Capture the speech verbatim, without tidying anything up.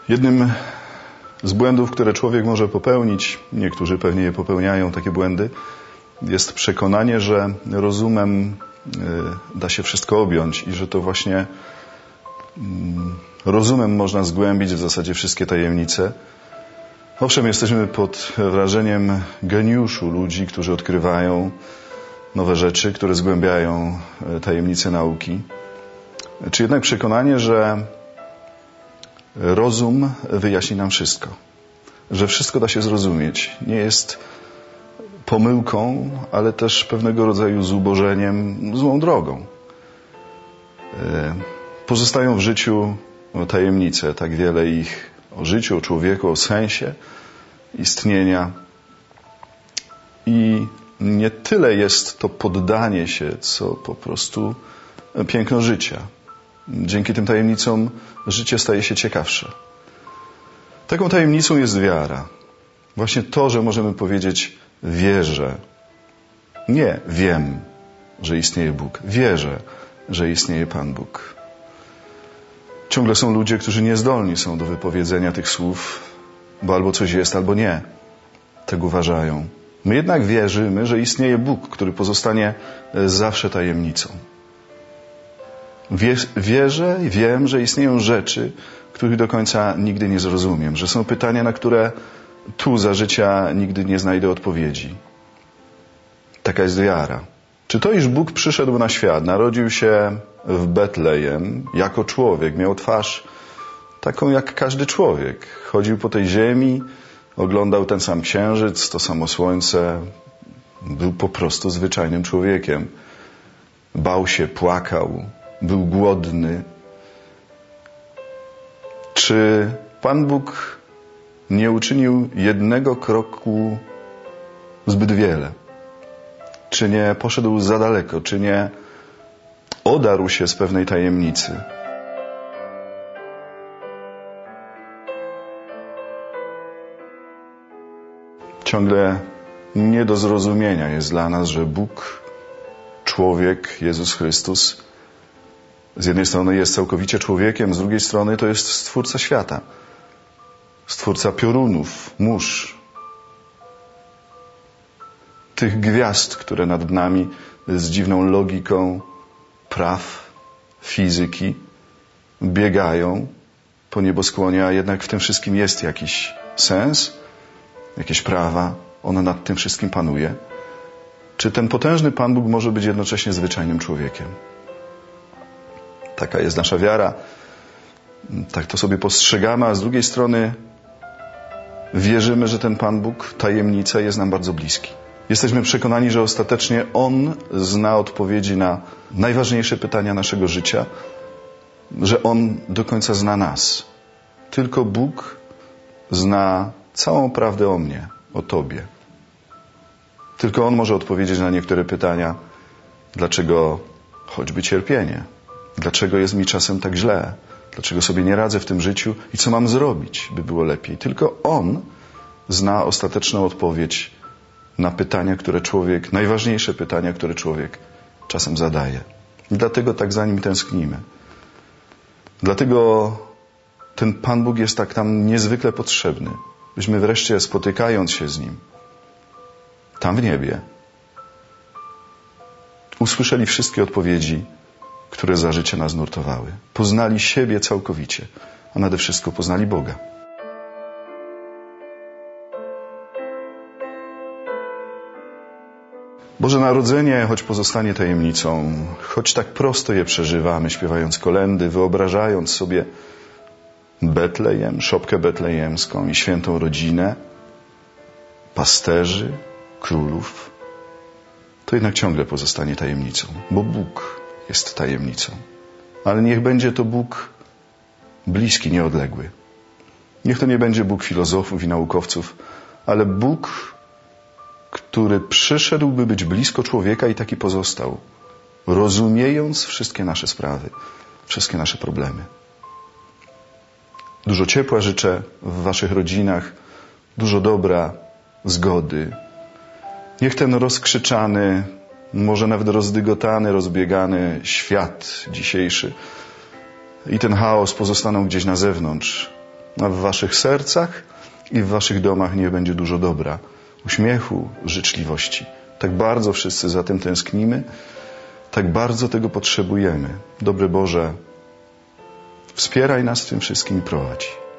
Jednym z błędów, które człowiek może popełnić, niektórzy pewnie je popełniają, takie błędy, jest przekonanie, że rozumem da się wszystko objąć i że to właśnie rozumem można zgłębić w zasadzie wszystkie tajemnice. Owszem, jesteśmy pod wrażeniem geniuszu ludzi, którzy odkrywają nowe rzeczy, które zgłębiają tajemnice nauki. Czy jednak przekonanie, że rozum wyjaśni nam wszystko, że wszystko da się zrozumieć, nie jest pomyłką, ale też pewnego rodzaju zubożeniem, złą drogą. Pozostają w życiu tajemnice, tak wiele ich o życiu, o człowieku, o sensie istnienia. I nie tyle jest to poddanie się, co po prostu piękno życia. Dzięki tym tajemnicom życie staje się ciekawsze. Taką tajemnicą jest wiara. Właśnie to, że możemy powiedzieć wierzę. Nie wiem, że istnieje Bóg. Wierzę, że istnieje Pan Bóg. Ciągle są ludzie, którzy niezdolni są do wypowiedzenia tych słów, bo albo coś jest, albo nie. Tak uważają. My jednak wierzymy, że istnieje Bóg, który pozostanie zawsze tajemnicą. Wierzę i wiem, że istnieją rzeczy, których do końca nigdy nie zrozumiem, że są pytania, na które tu za życia nigdy nie znajdę odpowiedzi. Taka jest wiara. Czy to, iż Bóg przyszedł na świat, narodził się w Betlejem jako człowiek, miał twarz taką jak każdy człowiek, chodził po tej ziemi, oglądał ten sam księżyc, to samo słońce, był po prostu zwyczajnym człowiekiem. Bał się, płakał, był głodny. Czy Pan Bóg nie uczynił jednego kroku zbyt wiele? Czy nie poszedł za daleko? Czy nie odarł się z pewnej tajemnicy? Ciągle nie do zrozumienia jest dla nas, że Bóg, człowiek, Jezus Chrystus, z jednej strony jest całkowicie człowiekiem, z drugiej strony to jest Stwórca świata. Stwórca piorunów, mórz, tych gwiazd, które nad nami z dziwną logiką praw, fizyki biegają po nieboskłonie, a jednak w tym wszystkim jest jakiś sens, jakieś prawa, on nad tym wszystkim panuje. Czy ten potężny Pan Bóg może być jednocześnie zwyczajnym człowiekiem? Taka jest nasza wiara, tak to sobie postrzegamy, a z drugiej strony wierzymy, że ten Pan Bóg, tajemnica, jest nam bardzo bliski. Jesteśmy przekonani, że ostatecznie On zna odpowiedzi na najważniejsze pytania naszego życia, że On do końca zna nas. Tylko Bóg zna całą prawdę o mnie, o Tobie. Tylko On może odpowiedzieć na niektóre pytania, dlaczego choćby cierpienie, dlaczego jest mi czasem tak źle, dlaczego sobie nie radzę w tym życiu i co mam zrobić, by było lepiej. Tylko On zna ostateczną odpowiedź na pytania, które człowiek, najważniejsze pytania, które człowiek czasem zadaje. I dlatego tak za Nim tęsknimy. Dlatego ten Pan Bóg jest tak nam niezwykle potrzebny, byśmy wreszcie, spotykając się z Nim, tam w niebie, usłyszeli wszystkie odpowiedzi, które za życie nas nurtowały. Poznali siebie całkowicie, a nade wszystko poznali Boga. Boże Narodzenie, choć pozostanie tajemnicą, choć tak prosto je przeżywamy, śpiewając kolędy, wyobrażając sobie Betlejem, szopkę betlejemską i świętą rodzinę, pasterzy, królów, to jednak ciągle pozostanie tajemnicą, bo Bóg jest tajemnicą. Ale niech będzie to Bóg bliski, nieodległy. Niech to nie będzie Bóg filozofów i naukowców, ale Bóg, który przyszedł, by być blisko człowieka i taki pozostał, rozumiejąc wszystkie nasze sprawy, wszystkie nasze problemy. Dużo ciepła życzę w waszych rodzinach, dużo dobra, zgody. Niech ten rozkrzyczany, może nawet rozdygotany, rozbiegany świat dzisiejszy i ten chaos pozostaną gdzieś na zewnątrz, a w waszych sercach i w waszych domach niech będzie dużo dobra, uśmiechu, życzliwości. Tak bardzo wszyscy za tym tęsknimy, tak bardzo tego potrzebujemy. Dobry Boże, wspieraj nas w tym wszystkim i prowadź.